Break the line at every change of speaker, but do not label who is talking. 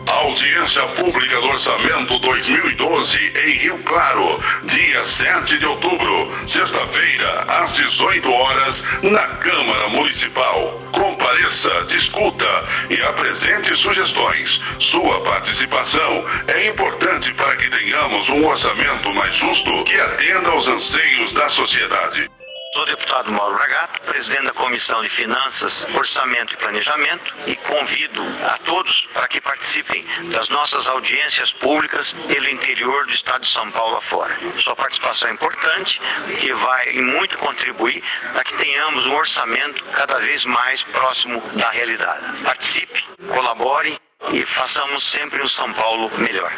Audiência Pública do Orçamento 2012 em Rio Claro, dia 7 de outubro, sexta-feira, às 18 horas, na Câmara Municipal. Compareça, discuta e apresente sugestões. Sua participação é importante para que tenhamos um orçamento mais justo que atenda aos anseios da sociedade.
Sou o deputado Mauro Bragato, presidente da Comissão de Finanças, Orçamento e Planejamento, e convido a todos para que participem das nossas audiências públicas pelo interior do estado de São Paulo afora. Sua participação é importante, que vai muito contribuir para que tenhamos um orçamento cada vez mais próximo da realidade. Participe, colabore e façamos sempre um São Paulo melhor.